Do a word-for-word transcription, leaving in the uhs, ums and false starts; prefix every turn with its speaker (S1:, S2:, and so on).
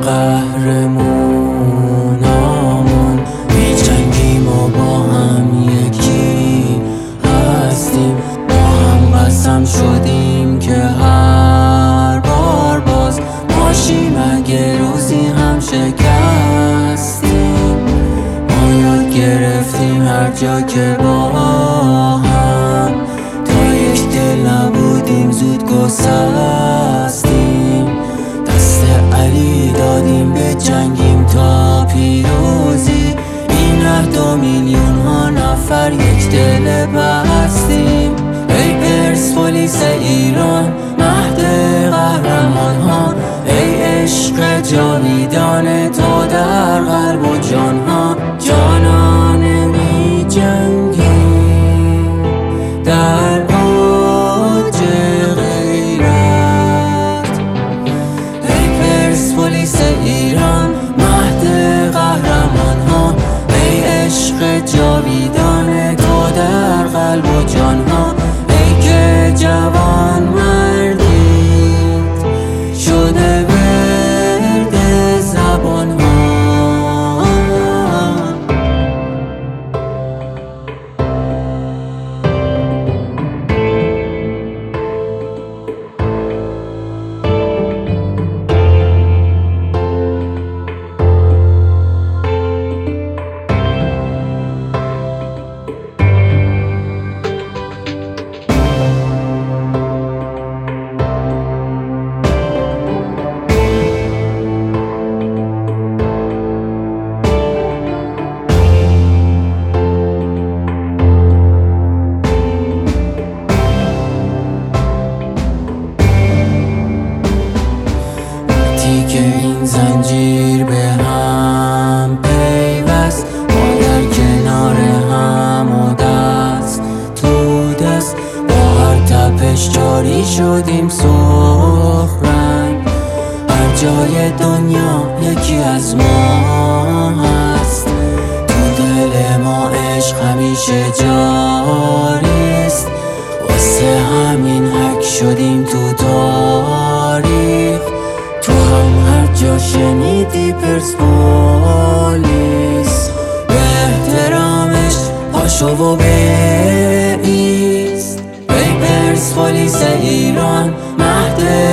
S1: قهرمونامون میجنگیم و با هم یکی هستیم، با هم قسم شدیم که هر بار باز باشیم اگه روزی هم شکستیم. ما یاد گرفتیم هر جا که با هم تا یک دل نبودیم زود گسستیم. دست علی دادیم به جنگیم تا پیروزی، این عهد و میلیون ها نفر یک دل بستیم. ای پرسپولیس ایران مهد قهرمان ها، ای عشق جاویدان تو در قلب و جان ها. جانانه می جنگیم در اوج غیرت، ای پرسپولیس ایران مهد قهرمان ها، ای عشق جاویدان تو در قلب و جان ها. ای که جوان مردید شده ورد زبان ها. که این زنجیر به هم پیوست، ما در کنار هم و دست تو دست با هر تپش جاری شدیم سرخ رنگ. هر جای دنیا یکی از ما هست، تو دل ما عشق همیشه جاریست. واسه همین حک شدیم تو تاریخ، تو هم هر جا شنیدی پرسپولیس به احترامش پاشو و بایست. ای پرسپولیس ایران مهد